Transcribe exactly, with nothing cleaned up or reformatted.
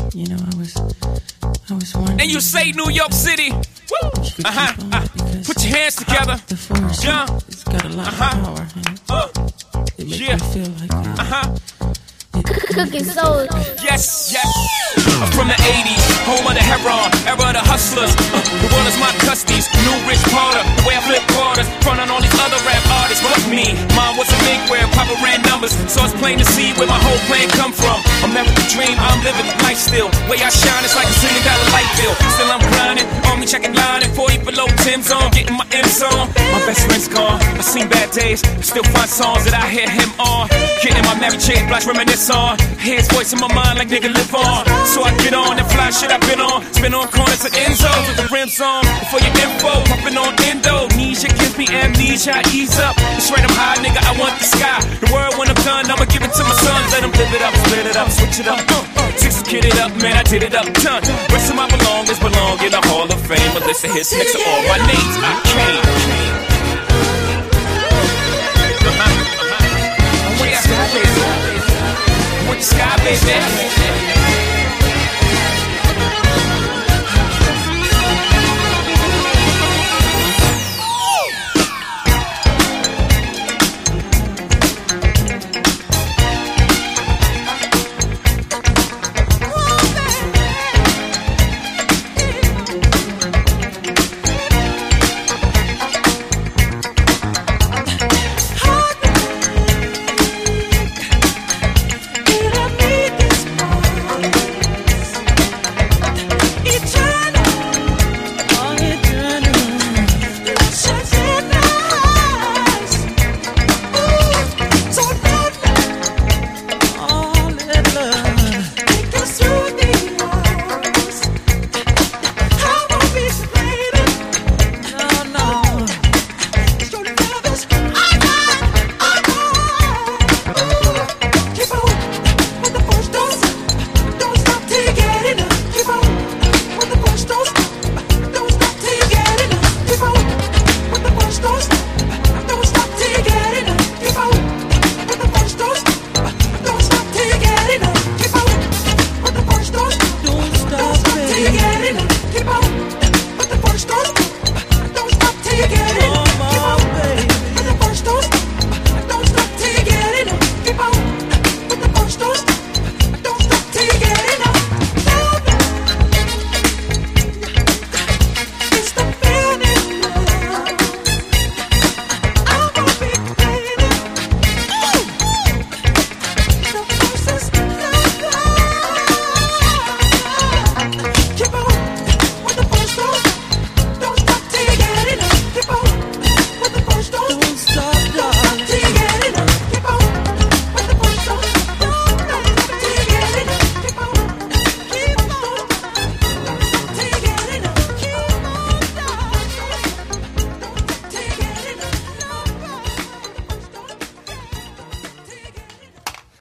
You know, I was, I was wondering. And you say New York City. Woo! Uh-huh. Uh, put your hands together. The force, yeah. It's got a lot uh-huh. of power. You know? uh, it makes yeah. me feel like that. Uh-huh. Cooking soul. Yes, yes. I'm from the eighties, home of the heron, era of the hustlers. Uh, the world is my custies, new Rich Porter, the way I flip quarters, front on all these other rap artists. But me, mom was a big where Papa ran numbers, so it's plain to see where my whole plan come from. American dream, I'm living life still. Way I shine, it's like a million dollar light bill. Still I'm grinding, on me checking line and forty below Tim's on, getting my M's on. My best friend's gone, I seen bad days, still find songs that I hear him on. Getting my Mary J. Blige reminisce on. Hear his voice in my mind like nigga live on. So I get on that fly shit I've been on. Spin on corners and end zones with the rims on. Before your info, pumping on Indonesia gives me amnesia. I ease up, it's right I'm high, nigga. I want the sky. The world when I'm done, I'ma give it to my sons. Let them live it up, split it up, switch it up. Uh, six kid it up, man, I did it up ton. Rest of my belongings belong in the Hall of Fame. A list of hits next to all my names. I came. Uh-huh. Uh-huh. Sky, baby.